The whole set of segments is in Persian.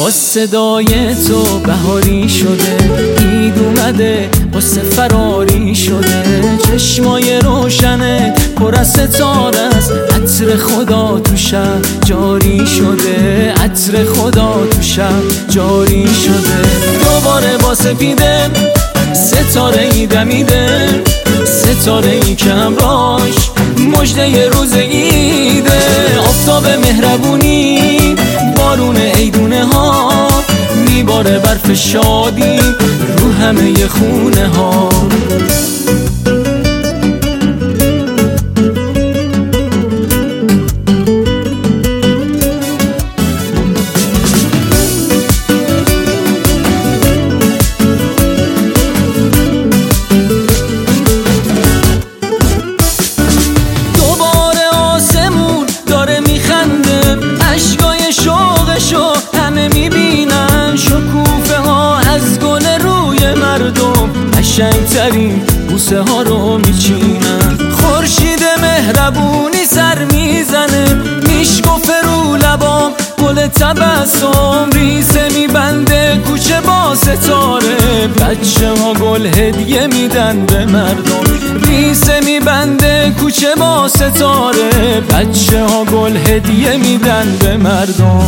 با صدای تو بهاری شده، عید اومده قصه فراری شده. چشمای روشنه پر از ستاره است، عطر خدا تو شب جاری شده، عطر خدا تو شب جاری شده. دوباره با سپیده ستاره ای دمیده، ستاره ای که همراهش مژده روز عیده. آفتاب مهربونی بارون عیدونه ها میباره برف شادی رو همه خونه ها. قشنگترین بوسه ها رو میچینن، خورشید مهربونی سر میزنه، میشکفه رو لبام گل تبسم. ریسه میبنده کوچه با ستاره، بچه ها گل هدیه میدن به مردم. ریسه میبنده کوچه با ستاره، بچه ها گل هدیه میدن به مردم.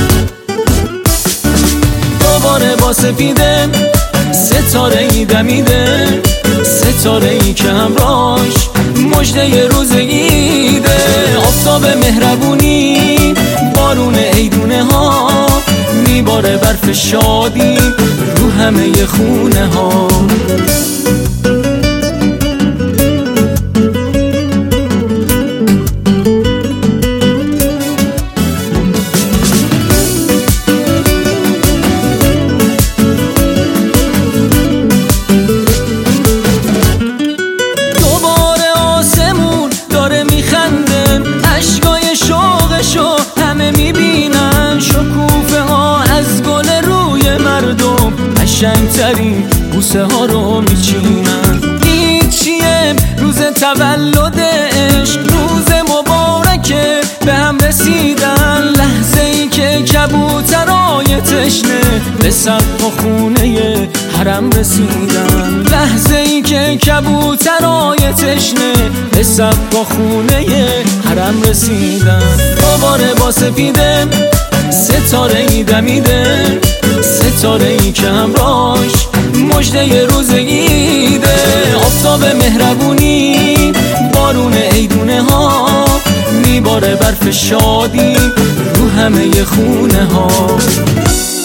دوباره با سپیده ستاره ای دمیده، ستاره ای که همراهش مژده روز عیده. آفتاب مهربونی بارون عیدونه ها میباره برف شادی رو همه خونه ها. قشنگترین بوسه ها رو میچینن. این چیه؟ روز تولد عشق، روز مبارکه به هم رسیدن. لحظه ای که کبوترای تشنه به سقف خونه حرم رسیدن. لحظه ای که کبوترای تشنه به سقف خونه حرم رسیدن. دوباره با سپیده ستاره ای دمیده، ستاره ای که همراهش مژده روز عیده. آفتاب مهربونی بارون عیدونه ها میباره برف شادی رو همه خونه ها.